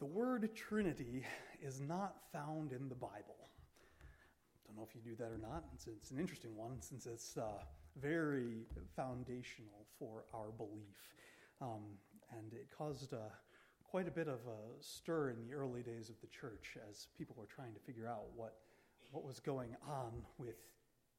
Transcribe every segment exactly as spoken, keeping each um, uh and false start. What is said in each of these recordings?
The word Trinity is not found in the Bible. Don't know if you do that or not. It's, it's an interesting one since it's uh, very foundational for our belief. Um, and it caused uh, quite a bit of a stir in the early days of the church as people were trying to figure out what, what was going on with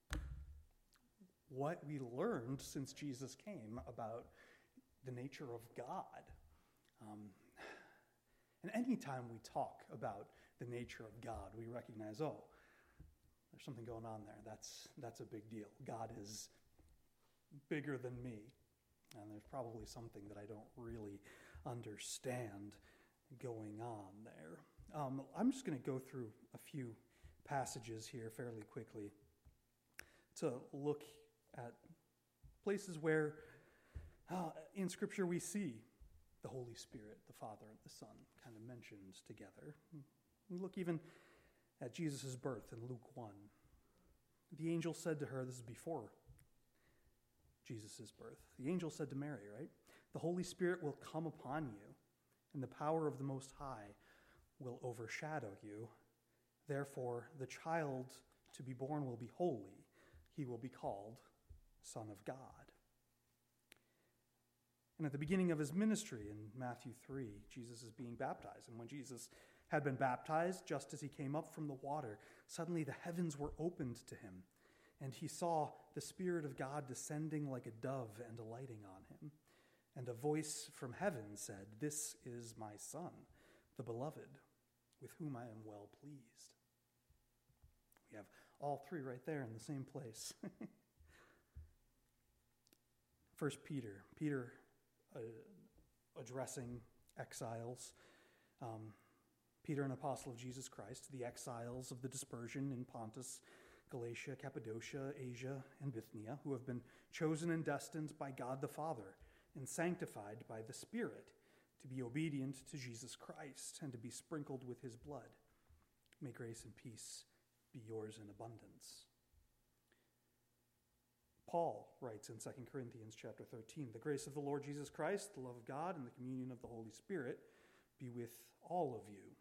what we learned since Jesus came about the nature of God. Um, and anytime we talk about the nature of God, we recognize, oh, there's something going on there. That's that's a big deal. God is bigger than me. And there's probably something that I don't really understand going on there. Um, I'm just going to go through a few passages here fairly quickly to look at places where uh, in Scripture we see the Holy Spirit, the Father and the Son, kind of mentioned together. We look even at Jesus' birth in Luke one. The angel said to her, this is before Jesus' birth. The angel said to Mary, right? The Holy Spirit will come upon you, and the power of the Most High will overshadow you. Therefore, the child to be born will be holy. He will be called Son of God. And at the beginning of his ministry in Matthew three, Jesus is being baptized. And when Jesus had been baptized, just as he came up from the water, suddenly the heavens were opened to him. And he saw the Spirit of God descending like a dove and alighting on him. And a voice from heaven said, "This is my Son, the beloved, with whom I am well pleased." We have all three right there in the same place. First Peter. Peter uh, addressing exiles. Um, Peter, an apostle of Jesus Christ, the exiles of the dispersion in Pontus, Galatia, Cappadocia, Asia, and Bithynia, who have been chosen and destined by God the Father and sanctified by the Spirit to be obedient to Jesus Christ and to be sprinkled with his blood. May grace and peace be yours in abundance. Paul writes in Second Corinthians chapter thirteen, the grace of the Lord Jesus Christ, the love of God, and the communion of the Holy Spirit be with all of you.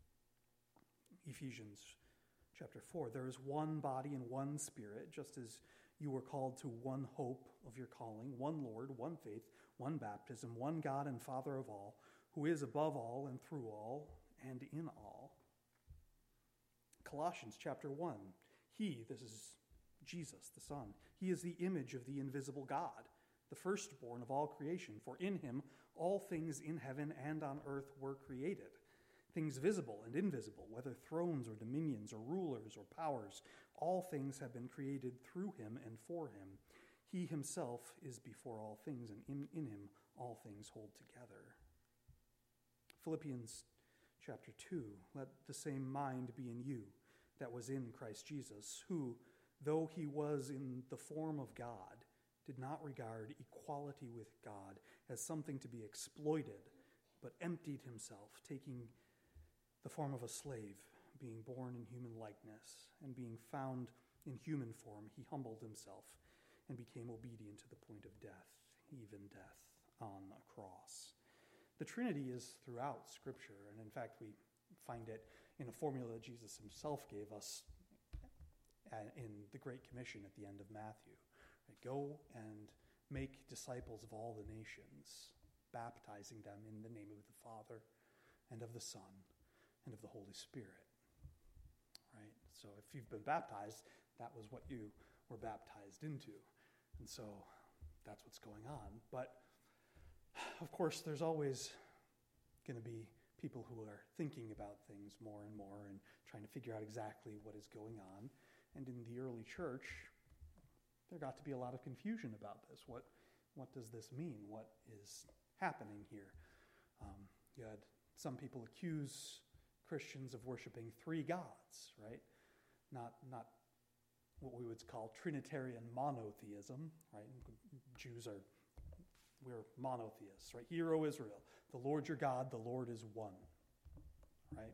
Ephesians chapter four, there is one body and one Spirit, just as you were called to one hope of your calling, one Lord, one faith, one baptism, one God and Father of all, who is above all and through all and in all. Colossians chapter one, he, this is Jesus, the Son, he is the image of the invisible God, the firstborn of all creation, for in him all things in heaven and on earth were created, things visible and invisible, whether thrones or dominions or rulers or powers, all things have been created through him and for him. He himself is before all things, and in, in him all things hold together. Philippians chapter two, let the same mind be in you that was in Christ Jesus, who, though he was in the form of God, did not regard equality with God as something to be exploited, but emptied himself, taking the form of a slave, being born in human likeness, and being found in human form, he humbled himself and became obedient to the point of death, even death on a cross. The Trinity is throughout Scripture, and in fact we find it in a formula that Jesus himself gave us in the Great Commission at the end of Matthew. Right? Go and make disciples of all the nations, baptizing them in the name of the Father and of the Son and of the Holy Spirit. Right? So if you've been baptized, that was what you were baptized into. And so that's what's going on. But of course, there's always going to be people who are thinking about things more and more and trying to figure out exactly what is going on. And in the early church, there got to be a lot of confusion about this. What what does this mean? What is happening here? Um, you had some people accuse Christians of worshiping three gods, right? Not not what we would call Trinitarian monotheism, right? Jews are, we're monotheists, right? Hear, O Israel, the Lord your God, the Lord is one, right?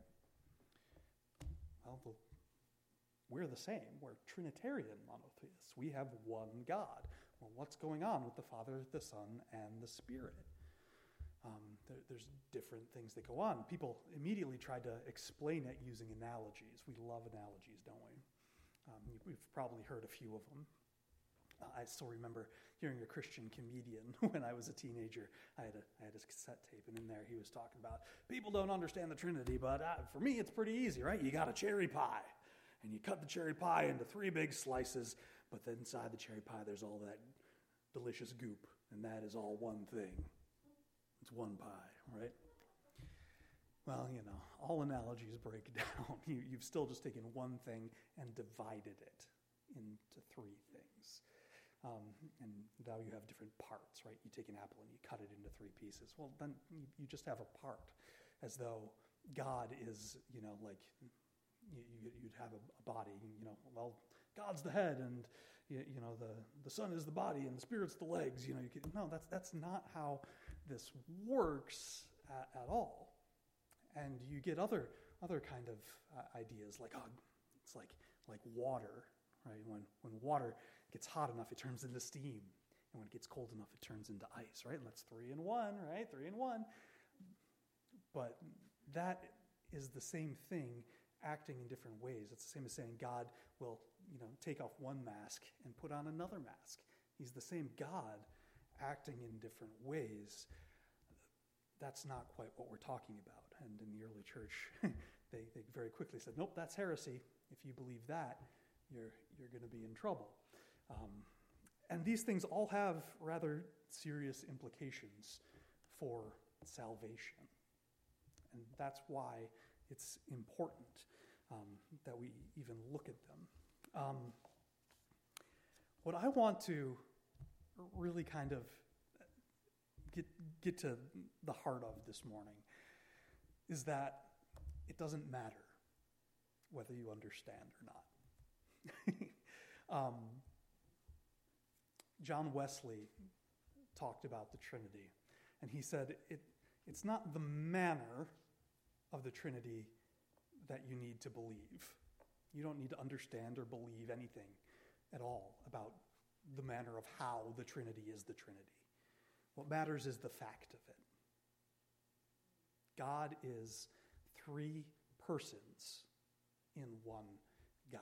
Well, the We're the same. We're Trinitarian monotheists. We have one God. Well, what's going on with the Father, the Son, and the Spirit? Um, there, there's different things that go on. People immediately tried to explain it using analogies. We love analogies, don't we? Um, we've probably heard a few of them. Uh, I still remember hearing a Christian comedian when I was a teenager. I had a, I had his cassette tape, and in there he was talking about, people don't understand the Trinity, but uh, for me it's pretty easy, right? You got a cherry pie, and you cut the cherry pie into three big slices, but then inside the cherry pie there's all that delicious goop, and that is all one thing. It's one pie, right? Well, you know, all analogies break down. You, you've still just taken one thing and divided it into three things. Um, and now you have different parts, right? You take an apple and you cut it into three pieces. Well, then you, you just have a part, as though God is, you know, like you, you'd have a, a body, you know, well, God's the head, and you, you know, the, the Son is the body, and the Spirit's the legs. You know, you could, no, that's that's not how this works at, at all. And you get other other kind of uh, ideas, like oh, it's like like water, right? When when water gets hot enough, it turns into steam, and when it gets cold enough, it turns into ice, right? And that's three in one, right? Three in one. But that is the same thing, acting in different ways. It's the same as saying God will, you know, take off one mask and put on another mask. He's the same God, acting in different ways. That's not quite what we're talking about. And in the early church, they, they very quickly said, nope, that's heresy. If you believe that, you're you're going to be in trouble. Um, and these things all have rather serious implications for salvation. And that's why it's important um, that we even look at them. Um, what I want to really kind of get get to the heart of this morning is that it doesn't matter whether you understand or not. um, John Wesley talked about the Trinity, and he said it, it's not the manner of the Trinity that you need to believe. You don't need to understand or believe anything at all about the manner of how the Trinity is the Trinity. What matters is the fact of it. God is three persons in one God.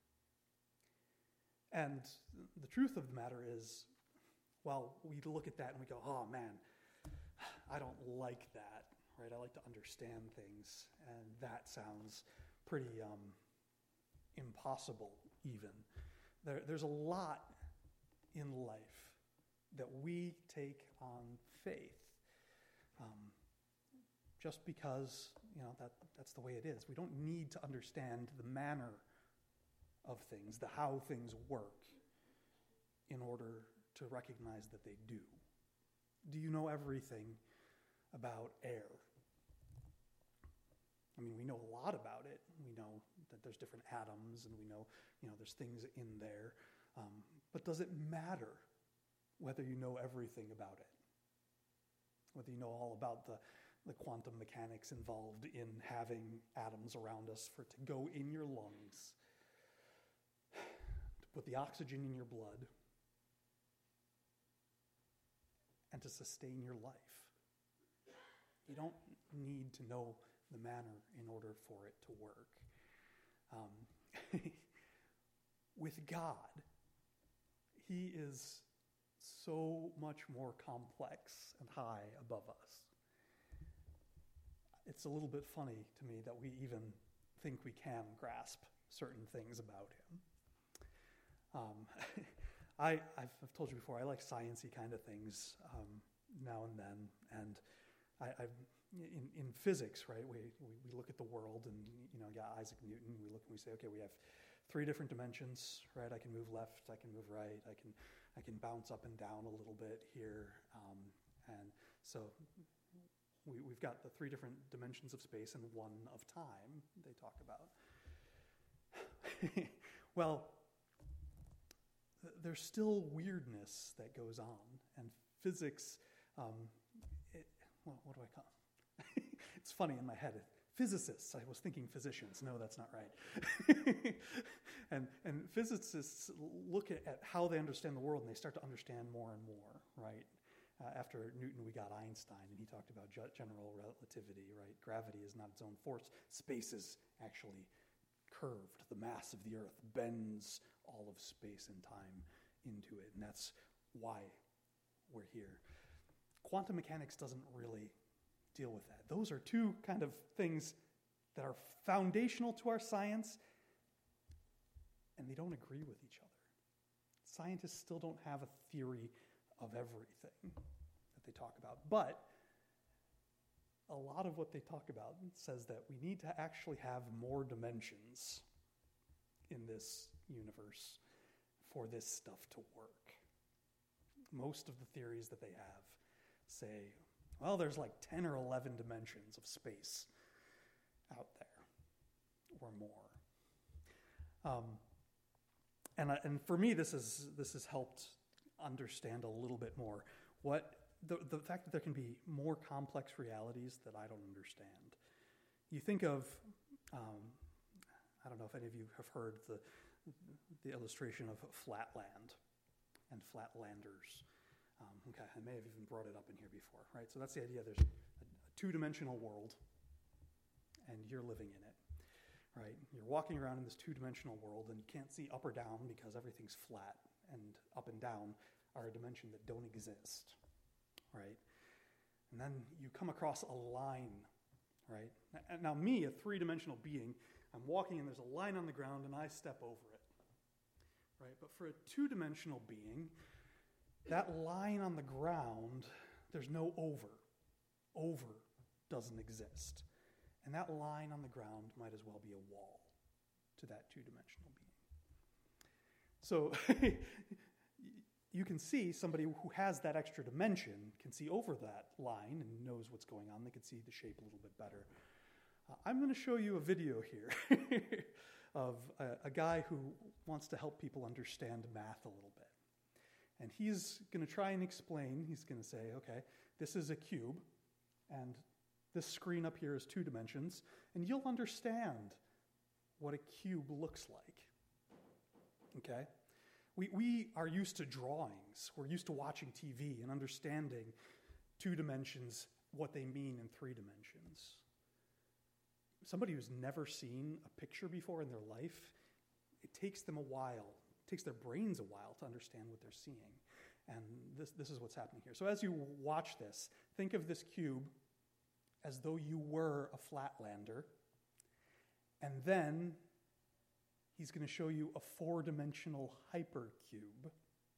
And the truth of the matter is, well, we look at that and we go, oh man, I don't like that, right? I like to understand things, and that sounds pretty um, impossible even. There, there's a lot in life that we take on faith um, just because, you know, that that's the way it is. We don't need to understand the manner of things, the how things work, in order to recognize that they do. Do you know everything about air? I mean, we know a lot about it. We know that there's different atoms, and we know, you know, there's things in there. Um, but does it matter whether you know everything about it? Whether you know all about the, the quantum mechanics involved in having atoms around us for it to go in your lungs, to put the oxygen in your blood, and to sustain your life. You don't need to know the manner in order for it to work. Um, with God, He is so much more complex and high above us. It's a little bit funny to me that we even think we can grasp certain things about Him. Um, I, I've, I've told you before, I like sciencey kind of things um, now and then, and I, I've In, in physics, right, we, we we look at the world, and, you know, yeah, Isaac Newton, we look and we say, okay, we have three different dimensions, right? I can move left, I can move right, I can I can bounce up and down a little bit here, um, and so we, we've got the three different dimensions of space and one of time they talk about. Well, th- there's still weirdness that goes on, and physics, um, it, well, what do I call it? It's funny in my head. Physicists, I was thinking physicians. No, that's not right. and and physicists look at, at how they understand the world, and they start to understand more and more, right? Uh, after Newton, we got Einstein, and he talked about ge- general relativity, right? Gravity is not its own force. Space is actually curved. The mass of the Earth bends all of space and time into it, and that's why we're here. Quantum mechanics doesn't really deal with that. Those are two kind of things that are foundational to our science, and they don't agree with each other. Scientists still don't have a theory of everything that they talk about. But a lot of what they talk about says that we need to actually have more dimensions in this universe for this stuff to work. Most of the theories that they have say, well, there's like ten or eleven dimensions of space out there, or more. Um, and I, and for me, this is this has helped understand a little bit more what the the fact that there can be more complex realities that I don't understand. You think of, um, I don't know if any of you have heard the the illustration of flatland and flatlanders. Um, okay, I may have even brought it up in here before, right? So that's the idea. There's a, a two-dimensional world, and you're living in it, right? You're walking around in this two-dimensional world, and you can't see up or down because everything's flat, and up and down are a dimension that don't exist, right? And then you come across a line, right? Now, me, a three-dimensional being, I'm walking, and there's a line on the ground, and I step over it, right? But for a two-dimensional being, that line on the ground, there's no over. Over doesn't exist. And that line on the ground might as well be a wall to that two-dimensional being. So you can see somebody who has that extra dimension can see over that line and knows what's going on. They can see the shape a little bit better. Uh, I'm going to show you a video here of a, a guy who wants to help people understand math a little bit. And he's going to try and explain, he's going to say, okay, this is a cube, and this screen up here is two dimensions, and you'll understand what a cube looks like, okay? We, we are used to drawings. We're used to watching T V and understanding two dimensions, what they mean in three dimensions. Somebody who's never seen a picture before in their life, it takes them a while. It takes their brains a while to understand what they're seeing. And this, this is what's happening here. So as you watch this, think of this cube as though you were a flatlander. And then he's going to show you a four-dimensional hypercube.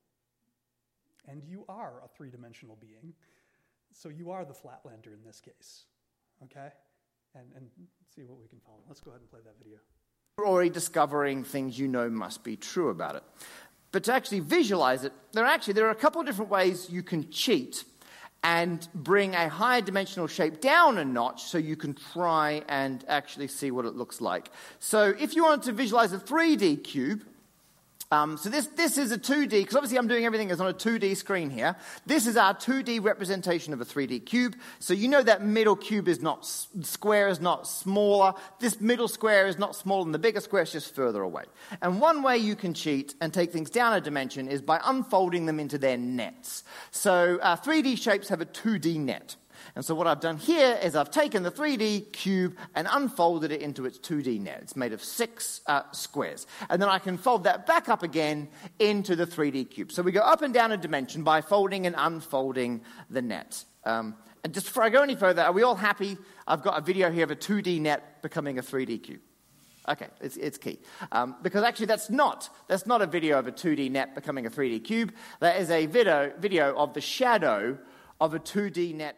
And you are a three-dimensional being. So you are the flatlander in this case. Okay? And, and see what we can follow. Let's go ahead and play that video. You're already discovering things you know must be true about it. But to actually visualize it, there are actually there are a couple of different ways you can cheat and bring a higher dimensional shape down a notch so you can try and actually see what it looks like. So if you wanted to visualize a three D cube, Um, so this, this is a two D, because obviously I'm doing everything is on a two D screen here. This is our two D representation of a three D cube. So you know that middle cube is not, square is not smaller. This middle square is not smaller than the bigger square, it's just further away. And one way you can cheat and take things down a dimension is by unfolding them into their nets. So uh, three D shapes have a two D net. And so what I've done here is I've taken the three D cube and unfolded it into its two D net. It's made of six uh, squares. And then I can fold that back up again into the three D cube. So we go up and down a dimension by folding and unfolding the net. Um, and just before I go any further, are we all happy? I've got a video here of a two D net becoming a three D cube. Okay, it's, it's key. Um, because actually that's not, that's not a video of a two D net becoming a three D cube. That is a video, video of the shadow of a two D net.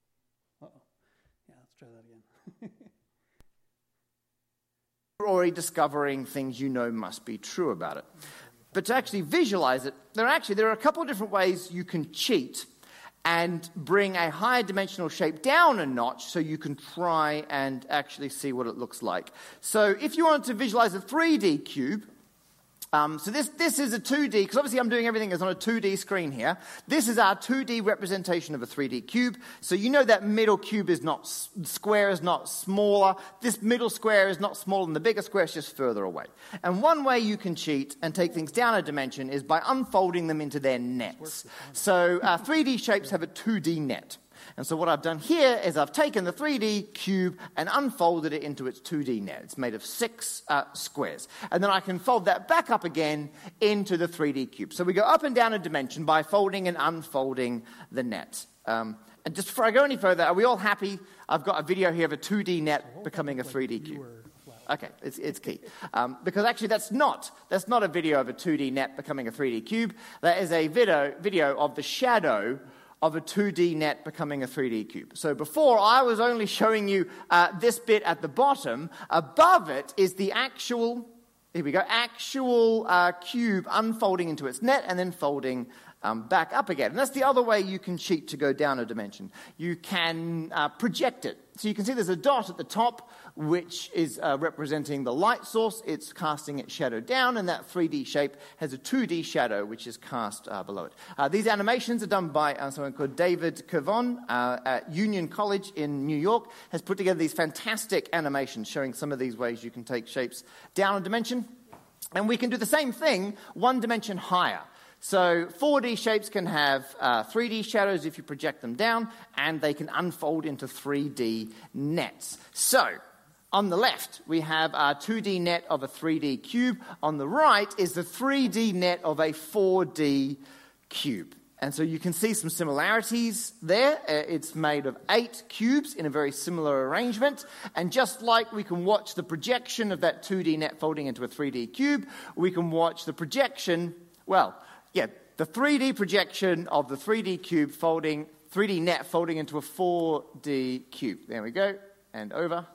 You're already discovering things you know must be true about it. But to actually visualize it, there are actually there are a couple of different ways you can cheat and bring a higher dimensional shape down a notch so you can try and actually see what it looks like. So if you wanted to visualize a three D cube, Um, so this, this is a two D, because obviously I'm doing everything is on a two D screen here. This is our two D representation of a three D cube. So you know that middle cube is not, square is not smaller. This middle square is not smaller than the bigger square, it's just further away. And one way you can cheat and take things down a dimension is by unfolding them into their nets. So uh, three D shapes have a two D net. And so what I've done here is I've taken the three D cube and unfolded it into its two D net. It's made of six uh, squares. And then I can fold that back up again into the three D cube. So we go up and down a dimension by folding and unfolding the net. Um, and just before I go any further, are we all happy? I've got a video here of a two D net becoming a three D cube. Okay, it's, it's key. Um, because actually that's not, that's not a video of a two D net becoming a three D cube. That is a video, video of the shadow of a two D net becoming a three D cube. So before, I was only showing you uh, this bit at the bottom. Above it is the actual, here we go, actual uh, cube unfolding into its net and then folding um, back up again. And that's the other way you can cheat to go down a dimension. You can uh, project it. So you can see there's a dot at the top, which is uh, representing the light source. It's casting its shadow down, and that three D shape has a two D shadow, which is cast uh, below it. Uh, these animations are done by uh, someone called David Kervon uh, at Union College in New York, has put together these fantastic animations showing some of these ways you can take shapes down a dimension. And we can do the same thing one dimension higher. So four D shapes can have uh, three D shadows if you project them down, and they can unfold into three D nets. So on the left, we have our two D net of a three D cube. On the right is the three D net of a four D cube. And so you can see some similarities there. Uh, it's made of eight cubes in a very similar arrangement. And just like we can watch the projection of that two D net folding into a three D cube, we can watch the projection, well, yeah, the three D projection of the three D cube folding, three D net folding into a four D cube. There we go, and over.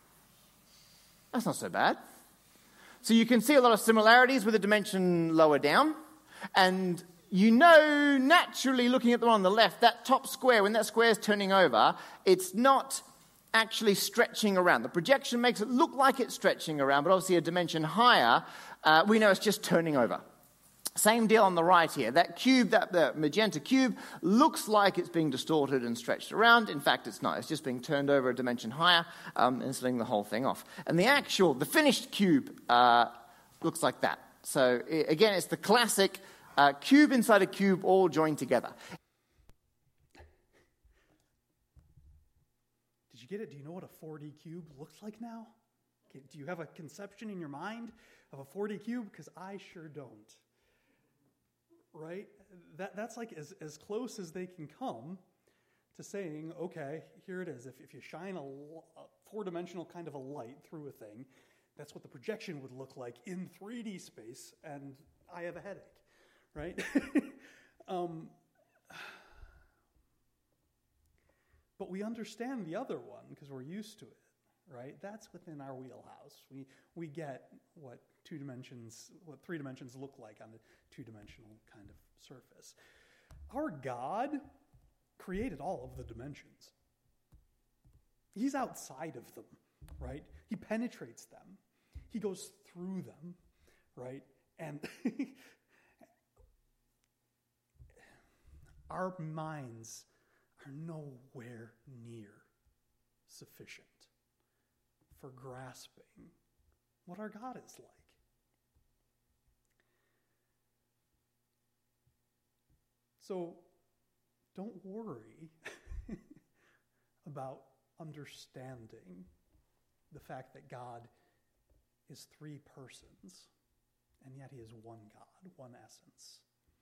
That's not so bad. So you can see a lot of similarities with the dimension lower down. And you know, naturally, looking at the one on the left, that top square, when that square is turning over, it's not actually stretching around. The projection makes it look like it's stretching around, but obviously a dimension higher, uh, we know it's just turning over. Same deal on the right here. That cube, that the magenta cube, looks like it's being distorted and stretched around. In fact, it's not. It's just being turned over a dimension higher um, and splitting the whole thing off. And the actual, the finished cube uh, looks like that. So it, again, it's the classic uh, cube inside a cube all joined together. Did you get it? Do you know what a four D cube looks like now? Okay, do you have a conception in your mind of a four D cube? Because I sure don't. Right? That, that's like as, as close as they can come to saying, okay, here it is. If, if you shine a, a four-dimensional kind of a light through a thing, that's what the projection would look like in three D space, and I have a headache, right? um, but we understand the other one because we're used to it, right? That's within our wheelhouse. We, we get what two dimensions, what three dimensions look like on a two-dimensional kind of surface. Our God created all of the dimensions. He's outside of them, right? He penetrates them. He goes through them, right? And our minds are nowhere near sufficient for grasping what our God is like. So don't worry about understanding the fact that God is three persons, and yet he is one God, one essence.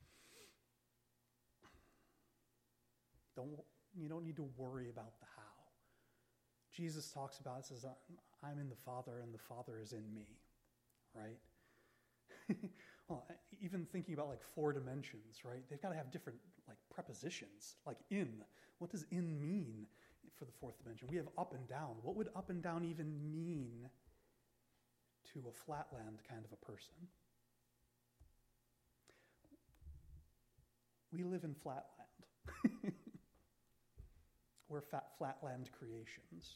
Don't, you don't need to worry about the how. Jesus talks about it, says, I'm in the Father and the Father is in me, right? Well, even thinking about like four dimensions, right? They've got to have different like prepositions, like in. What does in mean for the fourth dimension? We have up and down. What would up and down even mean to a flatland kind of a person? We live in flatland. We're fat, flatland creations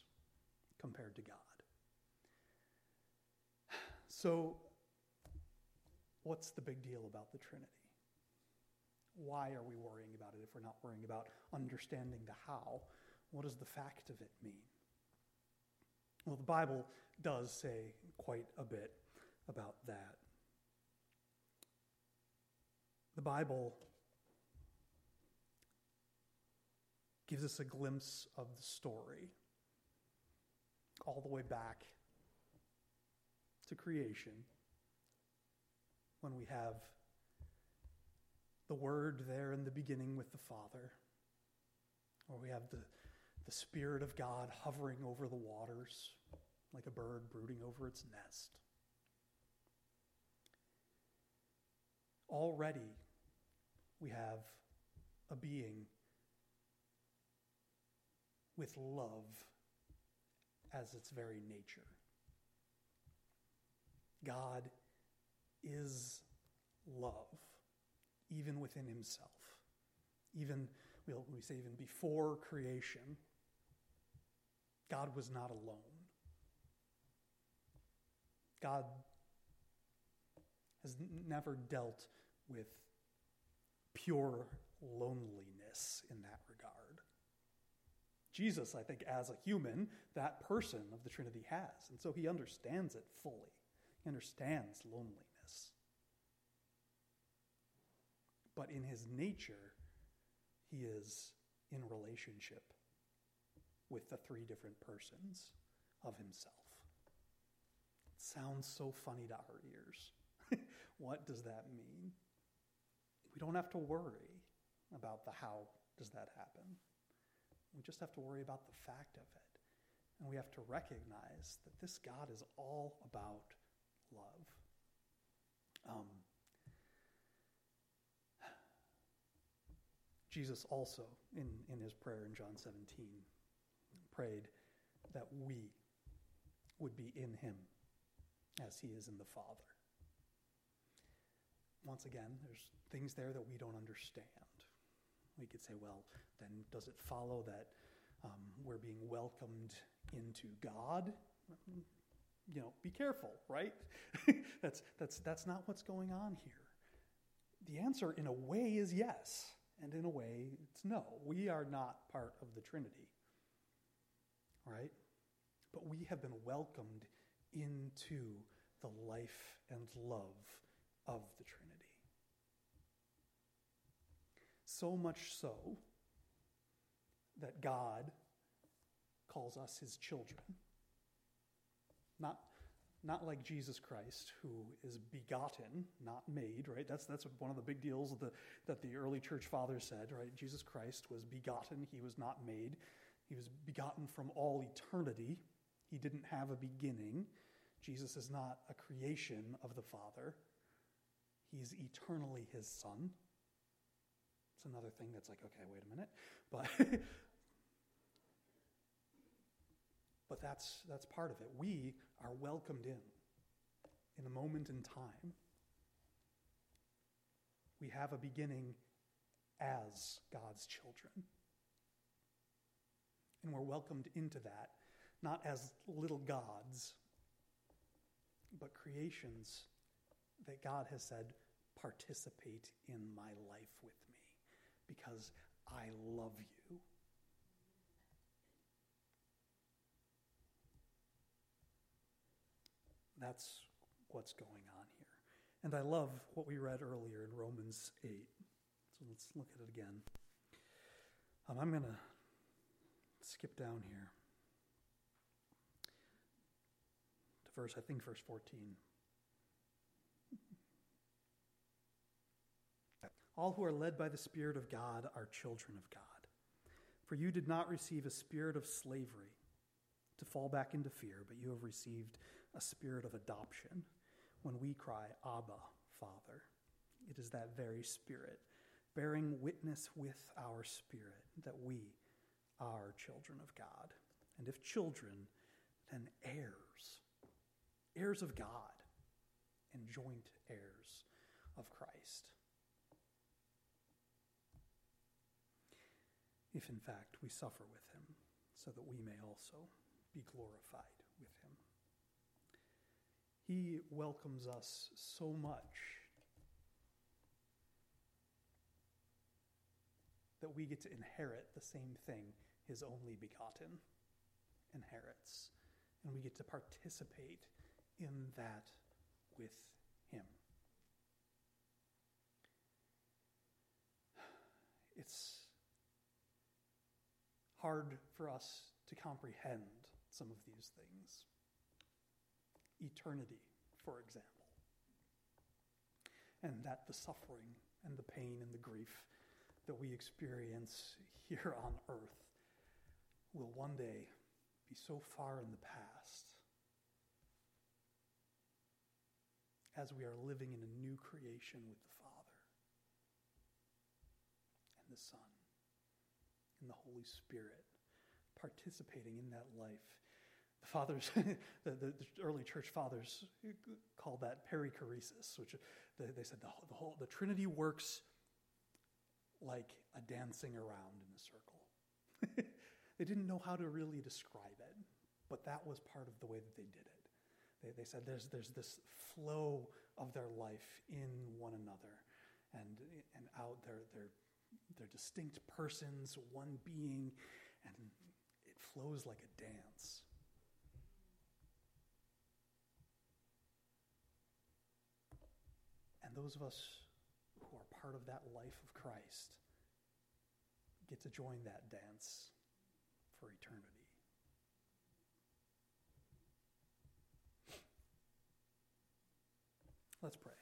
compared to God. So what's the big deal about the Trinity? Why are we worrying about it if we're not worrying about understanding the how? What does the fact of it mean? Well, the Bible does say quite a bit about that. The Bible gives us a glimpse of the story all the way back to creation, when we have the Word there in the beginning with the Father, or we have the, the Spirit of God hovering over the waters like a bird brooding over its nest. Already we have a being with love as its very nature. God is love, even within himself. Even, we'll, we say even before creation, God was not alone. God has n- never dealt with pure loneliness in that regard. Jesus, I think, as a human, that person of the Trinity has. And so he understands it fully. He understands loneliness. But in his nature, he is in relationship with the three different persons of himself. It sounds so funny to our ears. What does that mean? We don't have to worry about the how does that happen. We just have to worry about the fact of it. And we have to recognize that this God is all about love. Um, Jesus also, in, in his prayer in John seventeen, prayed that we would be in him as he is in the Father. Once again, there's things there that we don't understand. We could say, well, then does it follow that um, we're being welcomed into God? You know, be careful, right? that's that's that's not what's going on here. The answer, in a way, is yes, and in a way, it's no. We are not part of the Trinity, right? But we have been welcomed into the life and love of the Trinity. So much so that God calls us his children. Not, not like Jesus Christ, who is begotten, not made, right? That's, that's one of the big deals of the, that the early church fathers said, right? Jesus Christ was begotten. He was not made. He was begotten from all eternity. He didn't have a beginning. Jesus is not a creation of the Father. He's eternally his Son. It's another thing that's like, okay, wait a minute. But but that's that's part of it. We are welcomed in in a moment in time. We have a beginning as God's children. And we're welcomed into that, not as little gods, but creations that God has said, participate in my life with me, because I love you. That's what's going on here. And I love what we read earlier in Romans eight. So let's look at it again. Um, I'm going to skip down here to verse, I think verse fourteen. All who are led by the Spirit of God are children of God. For you did not receive a spirit of slavery to fall back into fear, but you have received a spirit of adoption when we cry, Abba, Father. It is that very Spirit, bearing witness with our spirit that we are children of God. And if children, then heirs, heirs of God, and joint heirs of Christ. If in fact we suffer with him, so that we may also be glorified with him. He welcomes us so much that we get to inherit the same thing his only begotten inherits. And we get to participate in that with him. It's hard for us to comprehend some of these things. Eternity, for example. And that the suffering and the pain and the grief that we experience here on earth will one day be so far in the past as we are living in a new creation with the Father and the Son and the Holy Spirit, participating in that life. The fathers, the, the, the early church fathers called that perichoresis, which they, they said the, the whole the Trinity works like a dancing around in a circle. They didn't know how to really describe it, but that was part of the way that they did it. They, they said there's there's this flow of their life in one another, and and out. They're they're they're distinct persons, one being, and it flows like a dance. And those of us who are part of that life of Christ get to join that dance for eternity. Let's pray.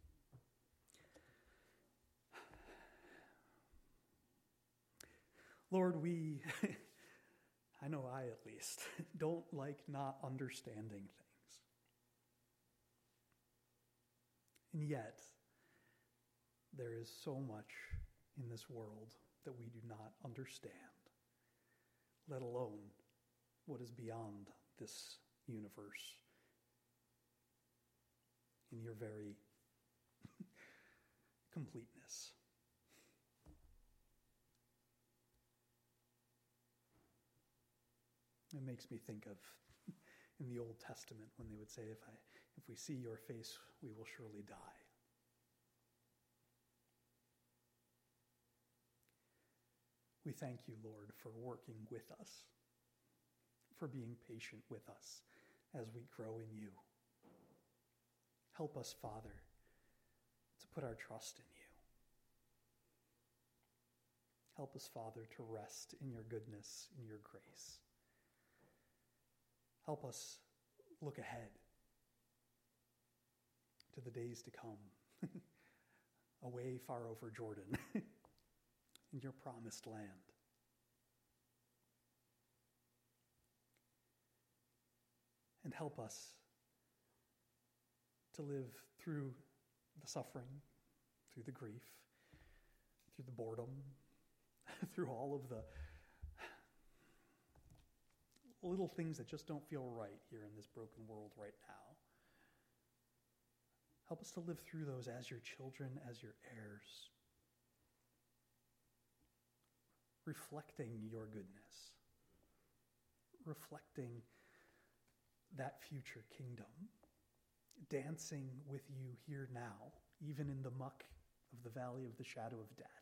Lord, we, I know I at least, don't like not understanding things. And yet, there is so much in this world that we do not understand, let alone what is beyond this universe in your very completeness. It makes me think of in the Old Testament when they would say, if I, if we see your face, we will surely die. We thank you, Lord, for working with us, for being patient with us as we grow in you. Help us, Father, to put our trust in you. Help us, Father, to rest in your goodness, in your grace. Help us look ahead to the days to come, away far over Jordan, in your promised land. And help us to live through the suffering, through the grief, through the boredom, through all of the little things that just don't feel right here in this broken world right now. Help us to live through those as your children, as your heirs, reflecting your goodness, reflecting that future kingdom, dancing with you here now, even in the muck of the valley of the shadow of death.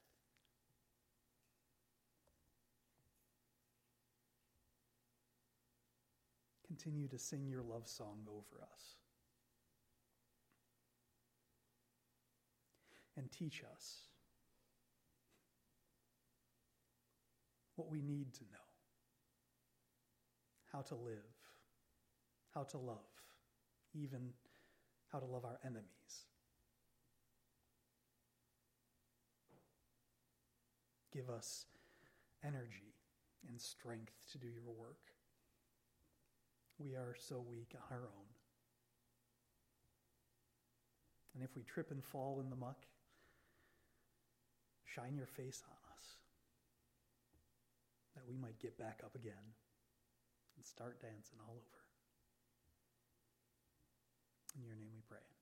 Continue to sing your love song over us. And teach us what we need to know. How to live, how to love, even how to love our enemies. Give us energy and strength to do your work. We are so weak on our own. And if we trip and fall in the muck, shine your face on us, that we might get back up again and start dancing all over. In your name we pray.